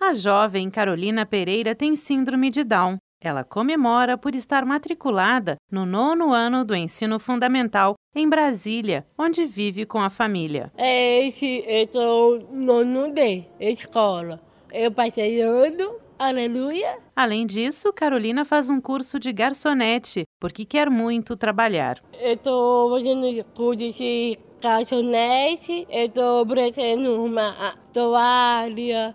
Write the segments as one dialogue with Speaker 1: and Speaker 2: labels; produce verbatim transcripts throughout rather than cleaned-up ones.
Speaker 1: A jovem Carolina Pereira tem síndrome de Down. Ela comemora por estar matriculada no nono ano do ensino fundamental em Brasília, onde vive com a família.
Speaker 2: Esse, eu estou no nono D, escola. Eu passei ano, aleluia.
Speaker 1: Além disso, Carolina faz um curso de garçonete, porque quer muito trabalhar.
Speaker 2: Eu estou fazendo curso de garçonete, eu estou prestando uma toalha,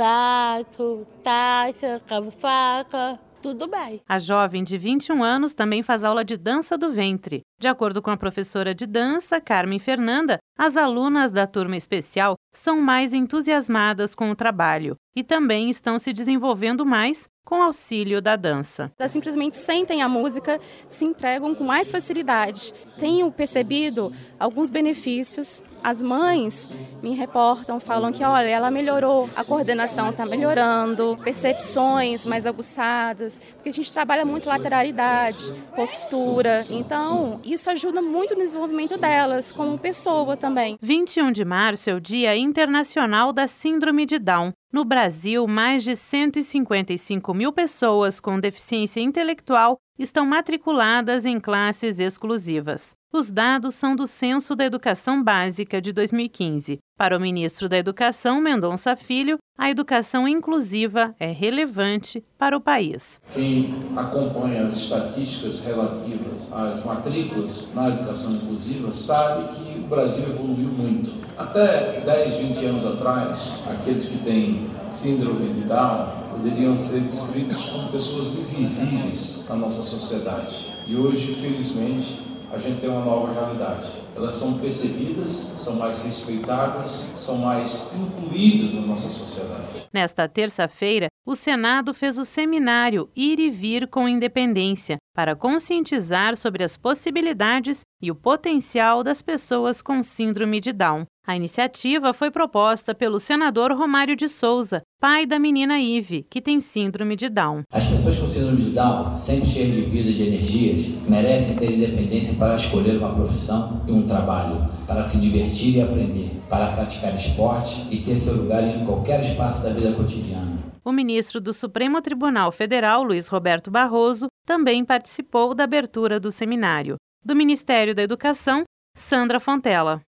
Speaker 2: prato, taça, faca, tudo bem.
Speaker 1: A jovem de vinte e um anos também faz aula de dança do ventre. De acordo com a professora de dança, Carmen Fernanda, as alunas da turma especial são mais entusiasmadas com o trabalho e também estão se desenvolvendo mais com auxílio da dança.
Speaker 3: Elas simplesmente sentem a música, se entregam com mais facilidade. Tenho percebido alguns benefícios. As mães me reportam, falam que, olha, ela melhorou, a coordenação está melhorando, percepções mais aguçadas, porque a gente trabalha muito lateralidade, postura. Então, isso ajuda muito no desenvolvimento delas, como pessoa também.
Speaker 1: vinte e um de março é o Dia Internacional da Síndrome de Down. No Brasil, mais de cento e cinquenta e cinco mil pessoas com deficiência intelectual estão matriculadas em classes exclusivas. Os dados são do Censo da Educação Básica de dois mil e quinze. Para o ministro da Educação, Mendonça Filho, a educação inclusiva é relevante para o país.
Speaker 4: Quem acompanha as estatísticas relativas às matrículas na educação inclusiva sabe que o Brasil evoluiu muito. Até dez, vinte anos atrás, aqueles que têm síndrome de Down poderiam ser descritos como pessoas invisíveis na nossa sociedade. E hoje, felizmente, a gente tem uma nova realidade. Elas são percebidas, são mais respeitadas, são mais incluídas na nossa sociedade.
Speaker 1: Nesta terça-feira, o Senado fez o seminário Ir e Vir com Independência para conscientizar sobre as possibilidades e o potencial das pessoas com síndrome de Down. A iniciativa foi proposta pelo senador Romário de Souza, pai da menina Ive, que tem síndrome de Down.
Speaker 5: As pessoas com síndrome de Down, sempre cheias de vida e de energias, merecem ter independência para escolher uma profissão e um trabalho, para se divertir e aprender, para praticar esporte e ter seu lugar em qualquer espaço da vida cotidiana.
Speaker 1: O ministro do Supremo Tribunal Federal, Luiz Roberto Barroso, também participou da abertura do seminário. Do Ministério da Educação, Sandra Fontela.